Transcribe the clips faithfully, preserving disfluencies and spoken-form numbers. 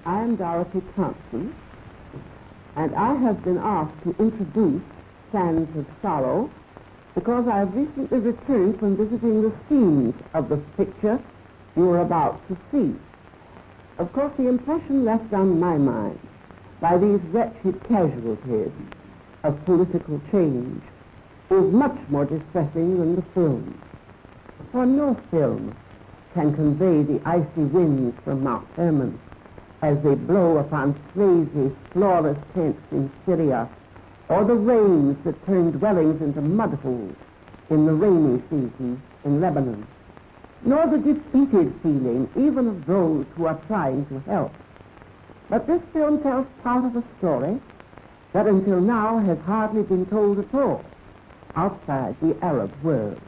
I am Dorothy Thompson, and I have been asked to introduce Sands of Sorrow because I have recently returned from visiting the scenes of the picture you are about to see. Of course, the impression left on my mind by these wretched casualties of political change is much more distressing than the film. For no film can convey the icy winds from Mount Hermon as they blow upon crazy, flawless tents in Syria, or the rains that turn dwellings into mud holes in the rainy season in Lebanon, nor the defeated feeling even of those who are trying to help. But this film tells part of a story that until now has hardly been told at all outside the Arab world.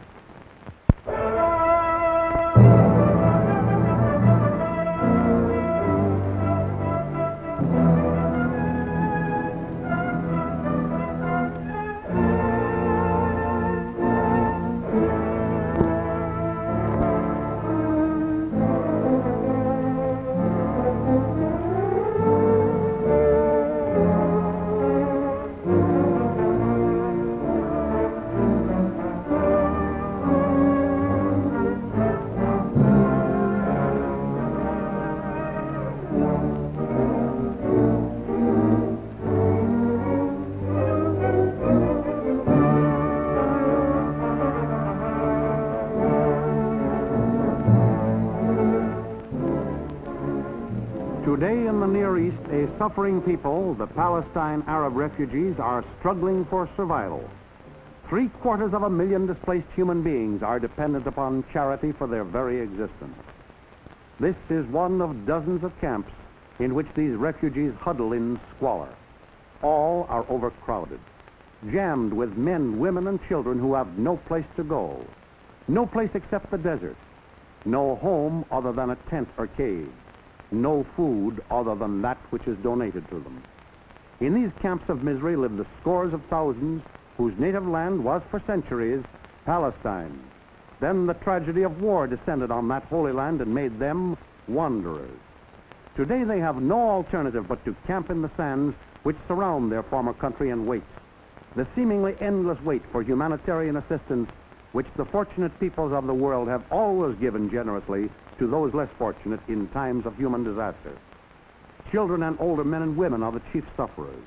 Today in the Near East, a suffering people, the Palestine Arab refugees, are struggling for survival. Three quarters of a million displaced human beings are dependent upon charity for their very existence. This is one of dozens of camps in which these refugees huddle in squalor. All are overcrowded, jammed with men, women, and children who have no place to go, no place except the desert, no home other than a tent or cave, no food other than that which is donated to them. In these camps of misery live the scores of thousands whose native land was for centuries Palestine. Then the tragedy of war descended on that holy land and made them wanderers. Today they have no alternative but to camp in the sands which surround their former country and wait. The seemingly endless wait for humanitarian assistance which the fortunate peoples of the world have always given generously to those less fortunate in times of human disaster. Children and older men and women are the chief sufferers.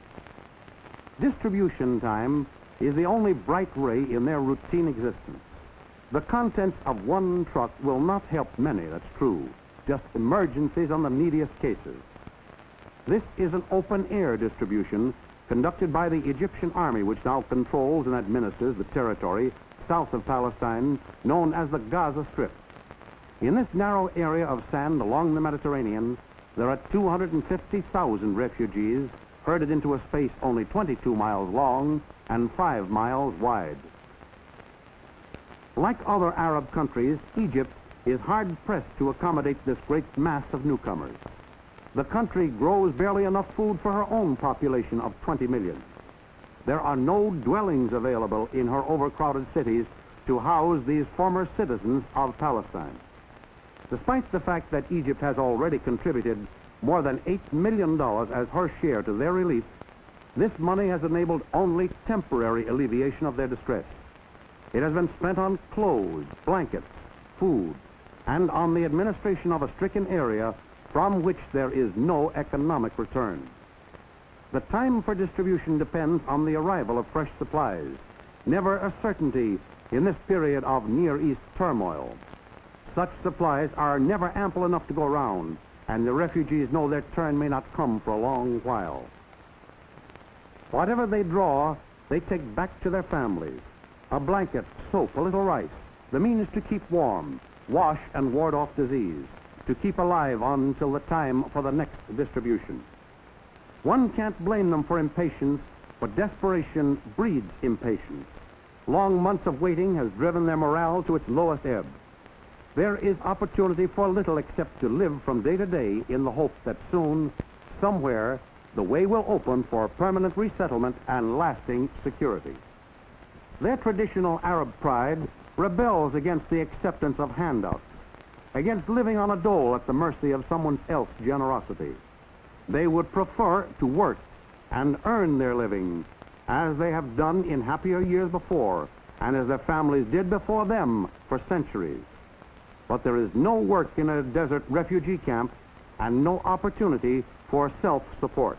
Distribution time is the only bright ray in their routine existence. The contents of one truck will not help many, that's true, just emergencies on the neediest cases. This is an open-air distribution conducted by the Egyptian army, which now controls and administers the territory south of Palestine, known as the Gaza Strip. In this narrow area of sand along the Mediterranean, there are two hundred fifty thousand refugees herded into a space only twenty-two miles long and five miles wide. Like other Arab countries, Egypt is hard-pressed to accommodate this great mass of newcomers. The country grows barely enough food for her own population of twenty million. There are no dwellings available in her overcrowded cities to house these former citizens of Palestine. Despite the fact that Egypt has already contributed more than eight million dollars as her share to their relief, this money has enabled only temporary alleviation of their distress. It has been spent on clothes, blankets, food, and on the administration of a stricken area from which there is no economic return. The time for distribution depends on the arrival of fresh supplies, never a certainty in this period of Near East turmoil. Such supplies are never ample enough to go around, and the refugees know their turn may not come for a long while. Whatever they draw, they take back to their families. A blanket, soap, a little rice, the means to keep warm, wash and ward off disease, to keep alive until the time for the next distribution. One can't blame them for impatience, but desperation breeds impatience. Long months of waiting has driven their morale to its lowest ebb. There is opportunity for little except to live from day to day in the hope that soon, somewhere, the way will open for permanent resettlement and lasting security. Their traditional Arab pride rebels against the acceptance of handouts, against living on a dole at the mercy of someone else's generosity. They would prefer to work and earn their living, as they have done in happier years before, and as their families did before them for centuries. But there is no work in a desert refugee camp and no opportunity for self-support.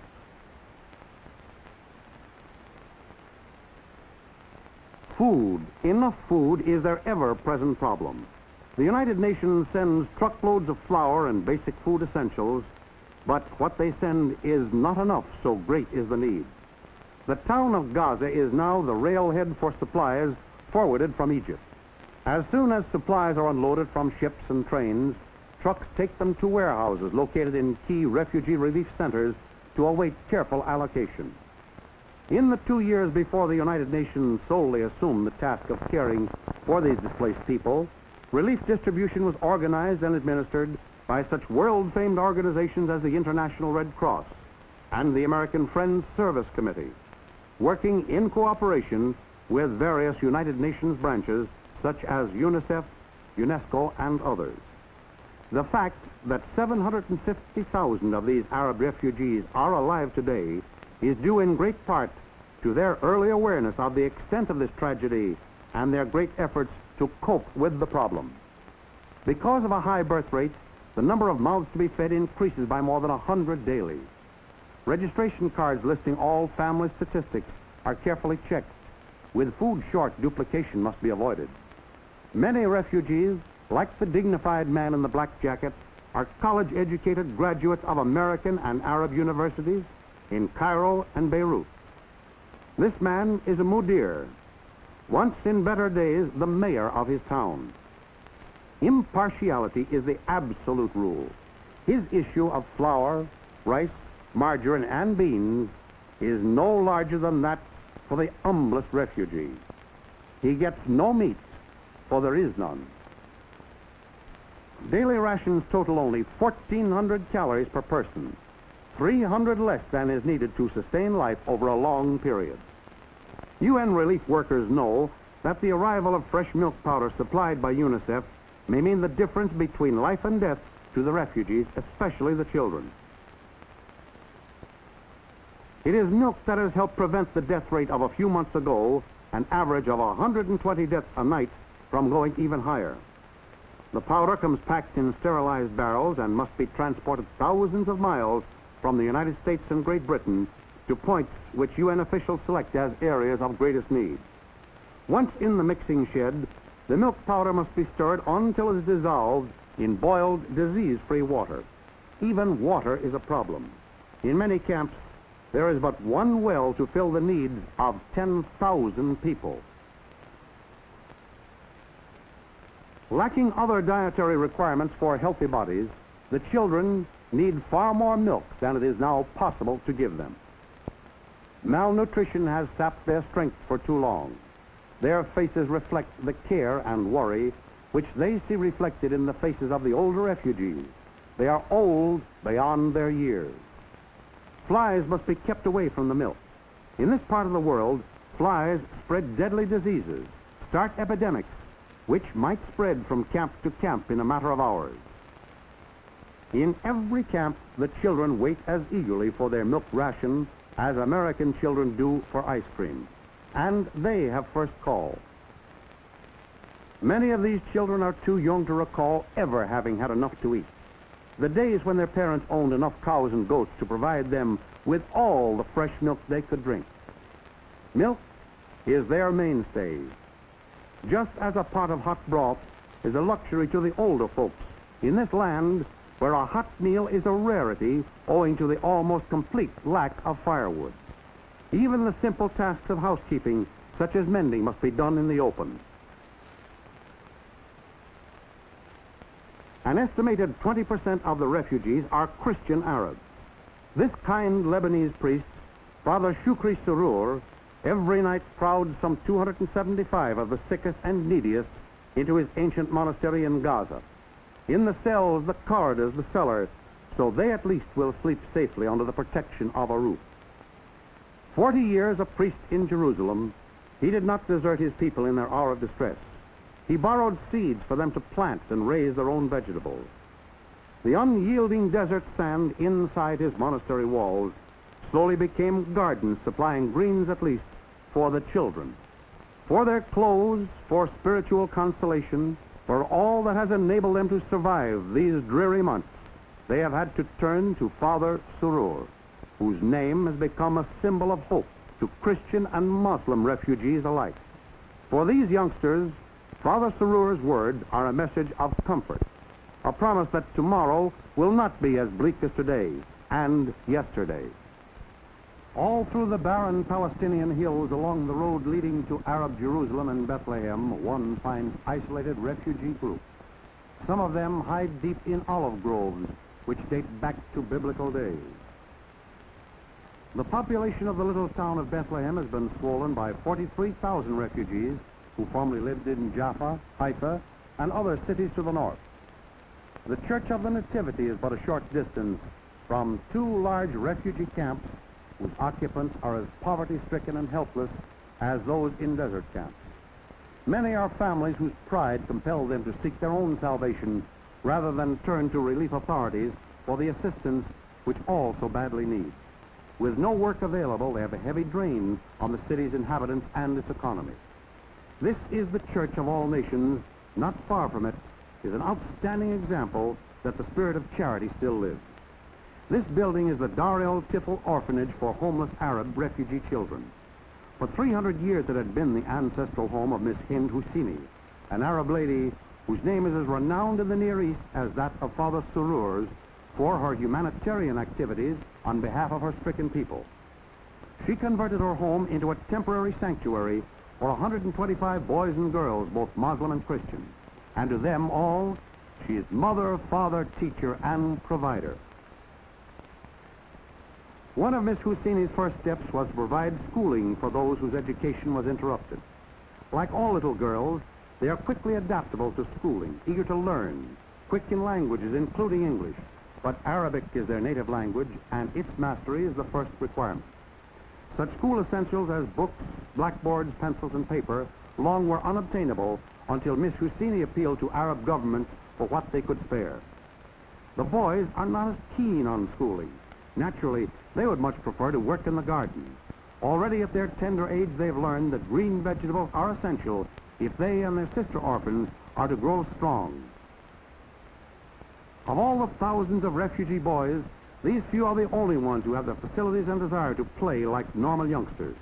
Food, enough food, is their ever-present problem. The United Nations sends truckloads of flour and basic food essentials, but what they send is not enough, so great is the need. The town of Gaza is now the railhead for supplies forwarded from Egypt. As soon as supplies are unloaded from ships and trains, trucks take them to warehouses located in key refugee relief centers to await careful allocation. In the two years before the United Nations solely assumed the task of caring for these displaced people, relief distribution was organized and administered by such world-famed organizations as the International Red Cross and the American Friends Service Committee, working in cooperation with various United Nations branches such as UNICEF, UNESCO, and others. The fact that seven hundred fifty thousand of these Arab refugees are alive today is due in great part to their early awareness of the extent of this tragedy and their great efforts to cope with the problem. Because of a high birth rate, the number of mouths to be fed increases by more than a hundred daily. Registration cards listing all family statistics are carefully checked. With food short, duplication must be avoided. Many refugees, like the dignified man in the black jacket, are college-educated graduates of American and Arab universities in Cairo and Beirut. This man is a mudir, once in better days the mayor of his town. Impartiality is the absolute rule. His issue of flour, rice, margarine, and beans is no larger than that for the humblest refugee. He gets no meat, for there is none. Daily rations total only fourteen hundred calories per person, three hundred less than is needed to sustain life over a long period. U N relief workers know that the arrival of fresh milk powder supplied by UNICEF may mean the difference between life and death to the refugees, especially the children. It is milk that has helped prevent the death rate of a few months ago, an average of one hundred twenty deaths a night, from going even higher. The powder comes packed in sterilized barrels and must be transported thousands of miles from the United States and Great Britain to points which U N officials select as areas of greatest need. Once in the mixing shed, the milk powder must be stirred until it is dissolved in boiled, disease-free water. Even water is a problem. In many camps, there is but one well to fill the needs of ten thousand people. Lacking other dietary requirements for healthy bodies, the children need far more milk than it is now possible to give them. Malnutrition has sapped their strength for too long. Their faces reflect the care and worry which they see reflected in the faces of the older refugees. They are old beyond their years. Flies must be kept away from the milk. In this part of the world, flies spread deadly diseases, start epidemics, which might spread from camp to camp in a matter of hours. In every camp, the children wait as eagerly for their milk ration as American children do for ice cream, and they have first call. Many of these children are too young to recall ever having had enough to eat. The days when their parents owned enough cows and goats to provide them with all the fresh milk they could drink. Milk is their mainstay. Just as a pot of hot broth is a luxury to the older folks in this land where a hot meal is a rarity owing to the almost complete lack of firewood. Even the simple tasks of housekeeping, such as mending, must be done in the open. An estimated twenty percent of the refugees are Christian Arabs. This kind Lebanese priest, Father Shukri Surur, every night crowds some two hundred seventy-five of the sickest and neediest into his ancient monastery in Gaza. In the cells, the corridors, the cellars, so they at least will sleep safely under the protection of a roof. Forty years a priest in Jerusalem, he did not desert his people in their hour of distress. He borrowed seeds for them to plant and raise their own vegetables. The unyielding desert sand inside his monastery walls slowly became gardens supplying greens at least for the children. For their clothes, for spiritual consolation, for all that has enabled them to survive these dreary months, they have had to turn to Father Surur, whose name has become a symbol of hope to Christian and Muslim refugees alike. For these youngsters, Father Surur's words are a message of comfort, a promise that tomorrow will not be as bleak as today and yesterday. All through the barren Palestinian hills along the road leading to Arab Jerusalem and Bethlehem, one finds isolated refugee groups. Some of them hide deep in olive groves, which date back to biblical days. The population of the little town of Bethlehem has been swollen by forty-three thousand refugees who formerly lived in Jaffa, Haifa, and other cities to the north. The Church of the Nativity is but a short distance from two large refugee camps whose occupants are as poverty-stricken and helpless as those in desert camps. Many are families whose pride compels them to seek their own salvation rather than turn to relief authorities for the assistance which all so badly need. With no work available, they have a heavy drain on the city's inhabitants and its economy. This is the Church of all nations. Not far from it is an outstanding example that the spirit of charity still lives. This building is the Dar el Tifl Orphanage for homeless Arab refugee children. For three hundred years it had been the ancestral home of Miss Hind Husseini, an Arab lady whose name is as renowned in the Near East as that of Father Surur's for her humanitarian activities on behalf of her stricken people. She converted her home into a temporary sanctuary for one hundred twenty-five boys and girls, both Muslim and Christian. And to them all, she is mother, father, teacher, and provider. One of Miss Husseini's first steps was to provide schooling for those whose education was interrupted. Like all little girls, they are quickly adaptable to schooling, eager to learn, quick in languages, including English. But Arabic is their native language, and its mastery is the first requirement. Such school essentials as books, blackboards, pencils, and paper long were unobtainable until Miss Husseini appealed to Arab governments for what they could spare. The boys are not as keen on schooling. Naturally, they would much prefer to work in the garden. Already at their tender age, they've learned that green vegetables are essential if they and their sister orphans are to grow strong. Of all the thousands of refugee boys, these few are the only ones who have the facilities and desire to play like normal youngsters.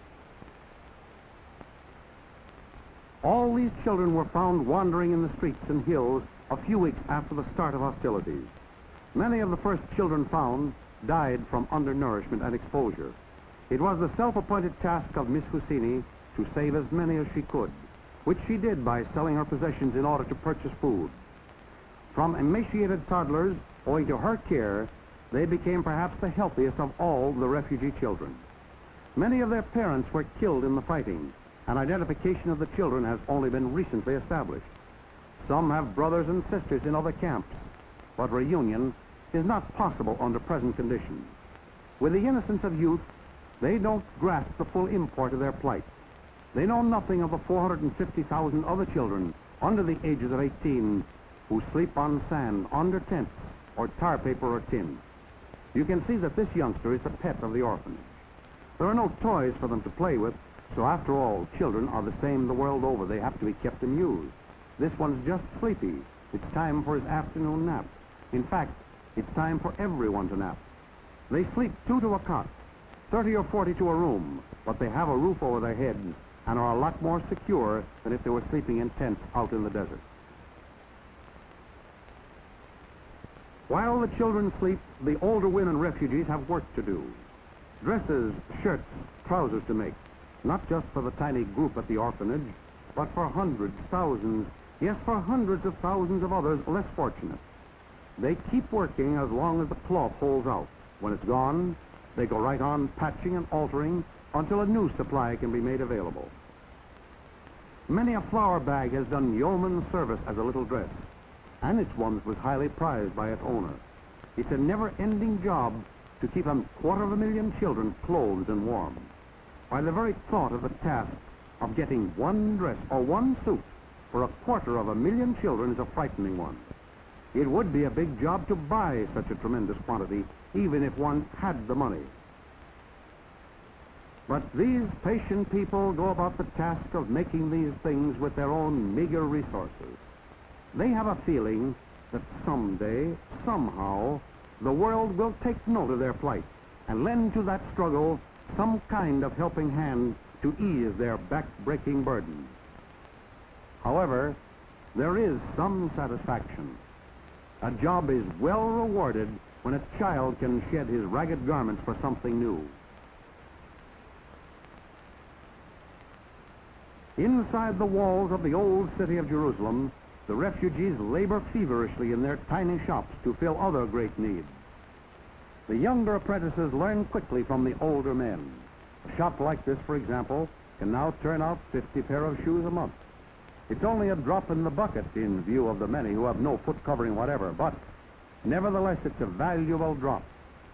All these children were found wandering in the streets and hills a few weeks after the start of hostilities. Many of the first children found died from undernourishment and exposure. It was the self-appointed task of Miss Husseini to save as many as she could, which she did by selling her possessions in order to purchase food. From emaciated toddlers, owing to her care, they became perhaps the healthiest of all the refugee children. Many of their parents were killed in the fighting, and identification of the children has only been recently established. Some have brothers and sisters in other camps, but reunion is not possible under present conditions. With the innocence of youth, they don't grasp the full import of their plight. They know nothing of the four hundred fifty thousand other children under the ages of eighteen who sleep on sand, under tents, or tar paper or tin. You can see that this youngster is the pet of the orphanage. There are no toys for them to play with, so after all, children are the same the world over. They have to be kept amused. This one's just sleepy. It's time for his afternoon nap. In fact, it's time for everyone to nap. They sleep two to a cot, thirty or forty to a room, but they have a roof over their heads and are a lot more secure than if they were sleeping in tents out in the desert. While the children sleep, the older women refugees have work to do. Dresses, shirts, trousers to make, not just for the tiny group at the orphanage, but for hundreds, thousands, yes, for hundreds of thousands of others less fortunate. They keep working as long as the cloth holds out. When it's gone, they go right on patching and altering until a new supply can be made available. Many a flour bag has done yeoman service as a little dress, and its once was highly prized by its owner. It's a never-ending job to keep a quarter of a million children clothed and warm. By the very thought of the task of getting one dress or one suit for a quarter of a million children is a frightening one. It would be a big job to buy such a tremendous quantity, even if one had the money. But these patient people go about the task of making these things with their own meager resources. They have a feeling that someday, somehow, the world will take note of their plight and lend to that struggle some kind of helping hand to ease their back-breaking burden. However, there is some satisfaction. A job is well rewarded when a child can shed his ragged garments for something new. Inside the walls of the old city of Jerusalem, the refugees labor feverishly in their tiny shops to fill other great needs. The younger apprentices learn quickly from the older men. A shop like this, for example, can now turn out fifty pair of shoes a month. It's only a drop in the bucket in view of the many who have no foot covering whatever, but nevertheless it's a valuable drop.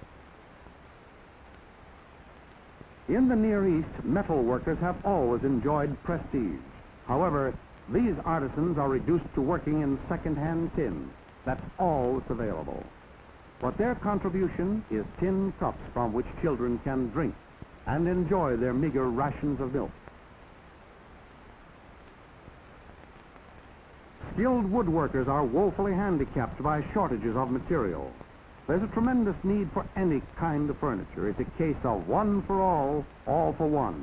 In the Near East, metal workers have always enjoyed prestige. However, these artisans are reduced to working in second-hand tin. That's all that's available. But their contribution is tin cups from which children can drink and enjoy their meager rations of milk. Skilled woodworkers are woefully handicapped by shortages of material. There's a tremendous need for any kind of furniture. It's a case of one for all, all for one.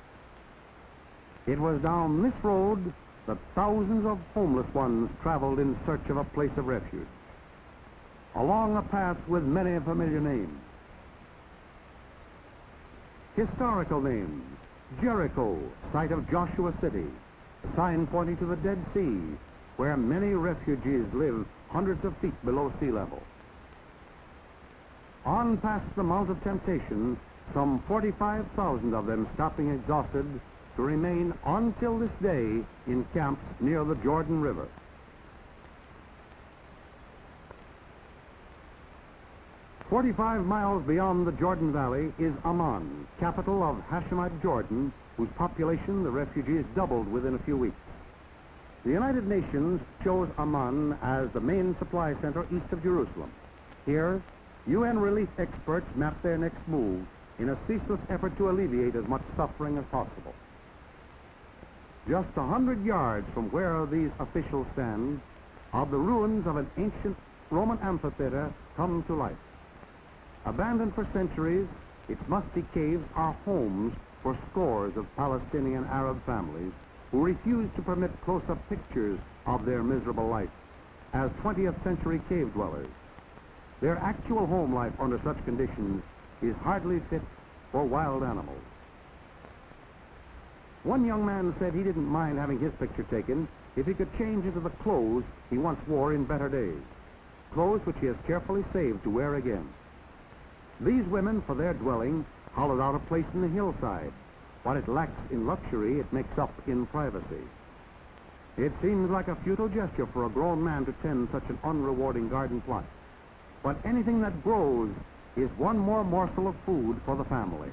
It was down this road that thousands of homeless ones traveled in search of a place of refuge. Along a path with many familiar names. Historical names: Jericho, site of Joshua City, a sign pointing to the Dead Sea, where many refugees live hundreds of feet below sea level. On past the Mount of Temptation, some forty-five thousand of them stopping exhausted to remain until this day in camps near the Jordan River. Forty-five miles beyond the Jordan Valley is Amman, capital of Hashemite Jordan, whose population the refugees doubled within a few weeks. The United Nations chose Amman as the main supply center east of Jerusalem. Here, U N relief experts map their next move in a ceaseless effort to alleviate as much suffering as possible. Just a hundred yards from where these officials stand are the ruins of an ancient Roman amphitheater come to life. Abandoned for centuries, its musty caves are homes for scores of Palestinian Arab families who refuse to permit close-up pictures of their miserable life as twentieth century cave dwellers. Their actual home life under such conditions is hardly fit for wild animals. One young man said he didn't mind having his picture taken if he could change into the clothes he once wore in better days, clothes which he has carefully saved to wear again. These women, for their dwelling, hollowed out a place in the hillside. What it lacks in luxury, it makes up in privacy. It seems like a futile gesture for a grown man to tend such an unrewarding garden plot. But anything that grows is one more morsel of food for the family.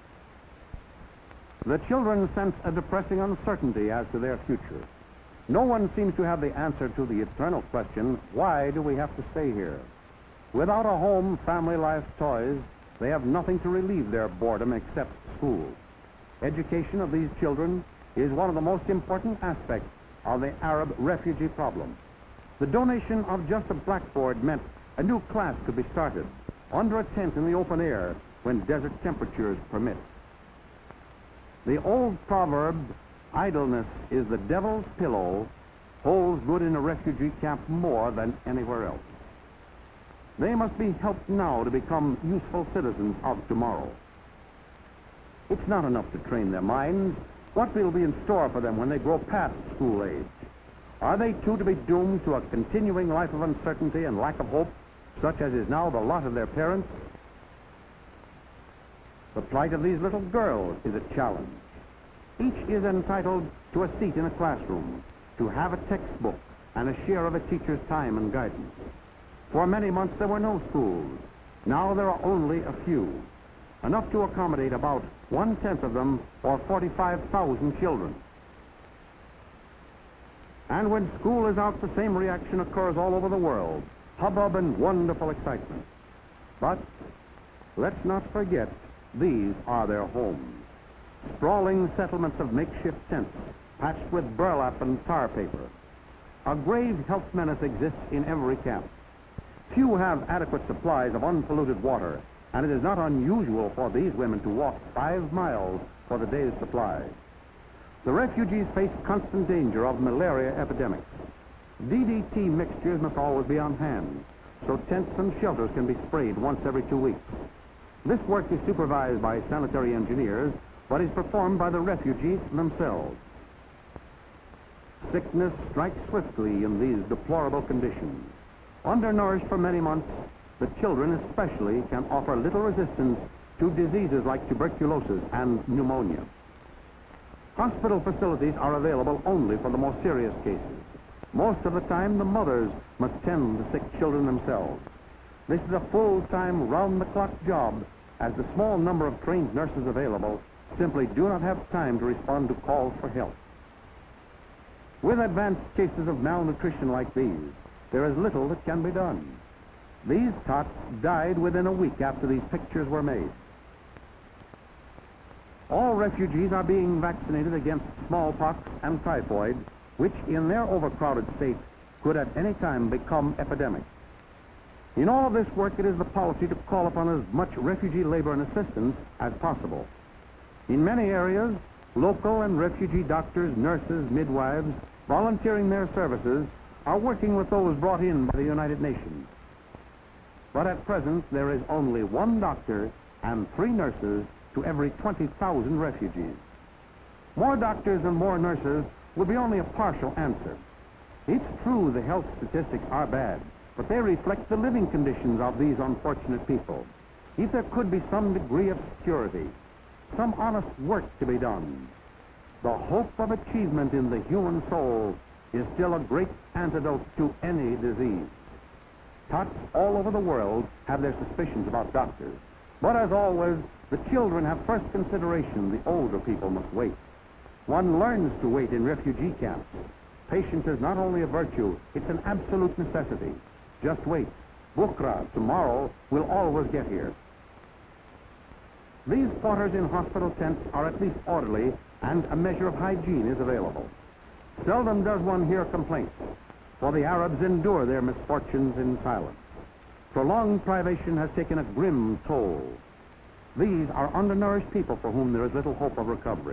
The children sense a depressing uncertainty as to their future. No one seems to have the answer to the eternal question, why do we have to stay here? Without a home, family life, toys, they have nothing to relieve their boredom except school. Education of these children is one of the most important aspects of the Arab refugee problem. The donation of just a blackboard meant a new class could be started under a tent in the open air when desert temperatures permit. The old proverb, idleness is the devil's pillow, holds good in a refugee camp more than anywhere else. They must be helped now to become useful citizens of tomorrow. It's not enough to train their minds. What will be in store for them when they grow past school age? Are they too to be doomed to a continuing life of uncertainty and lack of hope, such as is now the lot of their parents? The plight of these little girls is a challenge. Each is entitled to a seat in a classroom, to have a textbook, and a share of a teacher's time and guidance. For many months there were no schools. Now there are only a few, enough to accommodate about one-tenth of them, or forty-five thousand children. And when school is out, the same reaction occurs all over the world. Hubbub and wonderful excitement. But let's not forget, these are their homes. Sprawling settlements of makeshift tents, patched with burlap and tar paper. A grave health menace exists in every camp. Few have adequate supplies of unpolluted water, and it is not unusual for these women to walk five miles for the day's supply. The refugees face constant danger of malaria epidemics. D D T mixtures must always be on hand, so tents and shelters can be sprayed once every two weeks. This work is supervised by sanitary engineers, but is performed by the refugees themselves. Sickness strikes swiftly in these deplorable conditions. Undernourished for many months, the children especially can offer little resistance to diseases like tuberculosis and pneumonia. Hospital facilities are available only for the most serious cases. Most of the time, the mothers must tend the sick children themselves. This is a full-time, round-the-clock job, as the small number of trained nurses available simply do not have time to respond to calls for help. With advanced cases of malnutrition like these, there is little that can be done. These tots died within a week after these pictures were made. All refugees are being vaccinated against smallpox and typhoid, which in their overcrowded state could at any time become epidemic. In all of this work, it is the policy to call upon as much refugee labor and assistance as possible. In many areas, local and refugee doctors, nurses, midwives, volunteering their services, are working with those brought in by the United Nations. But at present, there is only one doctor and three nurses to every twenty thousand refugees. More doctors and more nurses would be only a partial answer. It's true the health statistics are bad, but they reflect the living conditions of these unfortunate people. If there could be some degree of security, some honest work to be done, the hope of achievement in the human soul is still a great antidote to any disease. Tots all over the world have their suspicions about doctors, but as always, the children have first consideration. The older people must wait. One learns to wait in refugee camps. Patience is not only a virtue, it's an absolute necessity. Just wait. Bukra, tomorrow, will always get here. These quarters in hospital tents are at least orderly, and a measure of hygiene is available. Seldom does one hear complaints, for the Arabs endure their misfortunes in silence. Prolonged privation has taken a grim toll. These are undernourished people for whom there is little hope of recovery.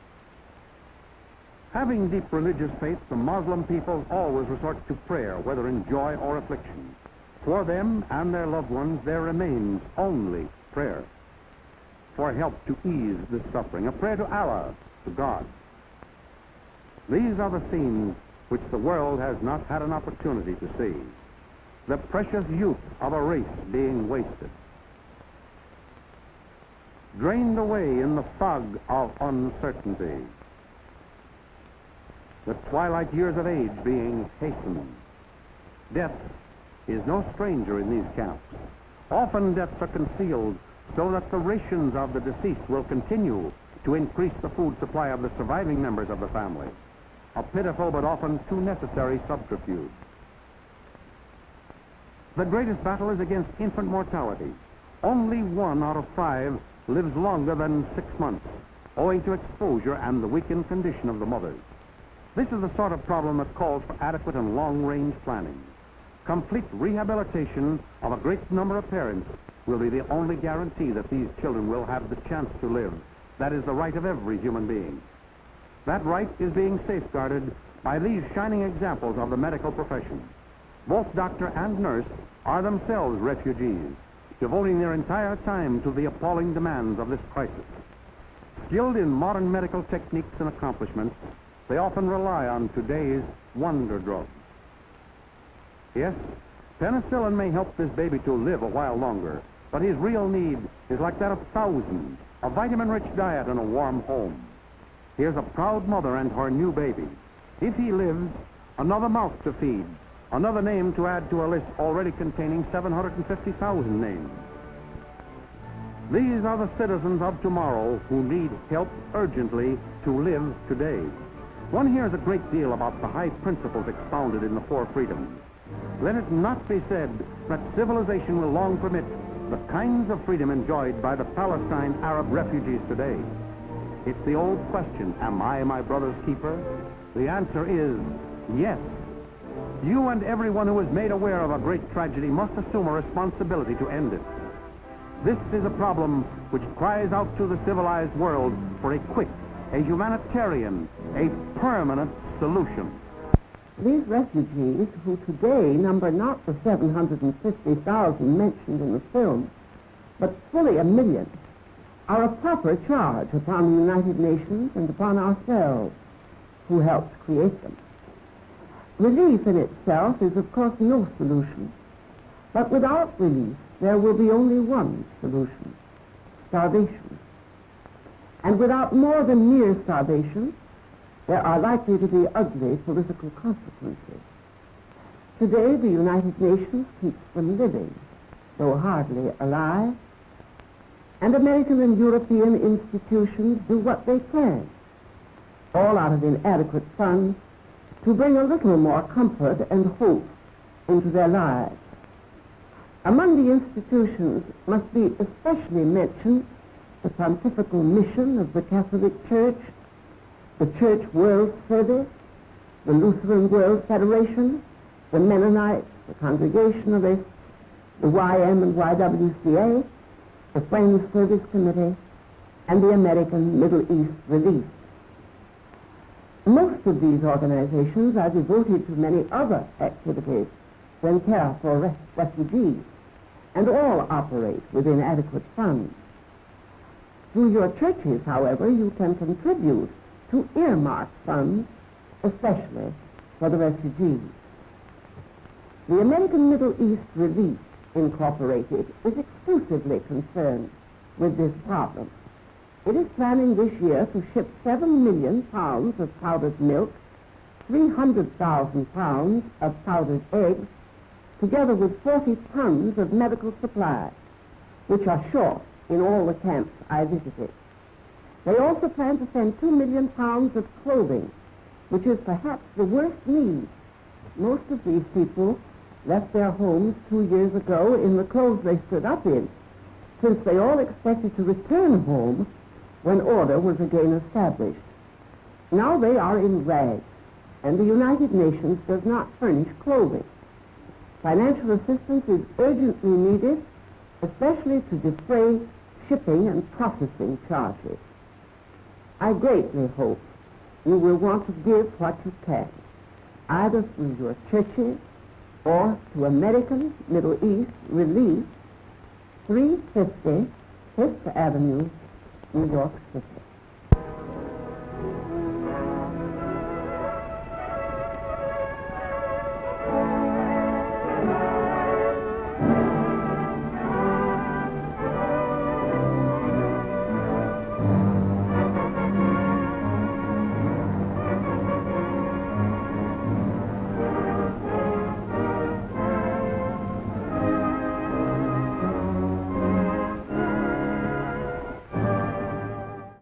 Having deep religious faith, the Muslim peoples always resort to prayer, whether in joy or affliction. For them and their loved ones, there remains only prayer. For help to ease this suffering, a prayer to Allah, to God. These are the scenes which the world has not had an opportunity to see. The precious youth of a race being wasted. Drained away in the fog of uncertainty. The twilight years of age being hastened. Death is no stranger in these camps. Often deaths are concealed so that the rations of the deceased will continue to increase the food supply of the surviving members of the family. A pitiful but often too necessary subterfuge. The greatest battle is against infant mortality. Only one out of five lives longer than six months, owing to exposure and the weakened condition of the mothers. This is the sort of problem that calls for adequate and long-range planning. Complete rehabilitation of a great number of parents will be the only guarantee that these children will have the chance to live. That is the right of every human being. That right is being safeguarded by these shining examples of the medical profession. Both doctor and nurse are themselves refugees, devoting their entire time to the appalling demands of this crisis. Skilled in modern medical techniques and accomplishments, they often rely on today's wonder drugs. Yes, penicillin may help this baby to live a while longer, but his real need is like that of thousands, a vitamin-rich diet and a warm home. Here's a proud mother and her new baby. If he lives, another mouth to feed, another name to add to a list already containing seven hundred fifty thousand names. These are the citizens of tomorrow who need help urgently to live today. One hears a great deal about the high principles expounded in the Four Freedoms. Let it not be said that civilization will long permit the kinds of freedom enjoyed by the Palestine Arab refugees today. It's the old question, am I my brother's keeper? The answer is yes. You and everyone who is made aware of a great tragedy must assume a responsibility to end it. This is a problem which cries out to the civilized world for a quick, a humanitarian, a permanent solution. These refugees, who today number not the seven hundred fifty thousand mentioned in the film, but fully a million, are a proper charge upon the United Nations and upon ourselves, who helped create them. Relief in itself is, of course, no solution, but without relief, there will be only one solution: starvation. And without more than mere starvation, there are likely to be ugly political consequences. Today, the United Nations keeps them living, though hardly alive, and American and European institutions do what they can, all out of inadequate funds, to bring a little more comfort and hope into their lives. Among the institutions must be especially mentioned the Pontifical Mission of the Catholic Church, the Church World Service, the Lutheran World Federation, the Mennonites, the Congregationalists, the Y M and Y W C A, the Friends Service Committee, and the American Middle East Relief. Most of these organizations are devoted to many other activities than care for re- refugees, and all operate within adequate funds. Through your churches, however, you can contribute to earmarked funds, especially for the refugees. The American Middle East Relief Incorporated is exclusively concerned with this problem. It is planning this year to ship seven million pounds of powdered milk, three hundred thousand pounds of powdered eggs, together with forty tons of medical supplies, which are short in all the camps I visited. They also plan to send two million pounds of clothing, which is perhaps the worst need. Most of these people left their homes two years ago in the clothes they stood up in, since they all expected to return home when order was again established. Now they are in rags, and the United Nations does not furnish clothing. Financial assistance is urgently needed, especially to defray shipping and processing charges. I greatly hope you will want to give what you can, either through your churches or to American Middle East Relief, three fifty Fifth Avenue, New York City.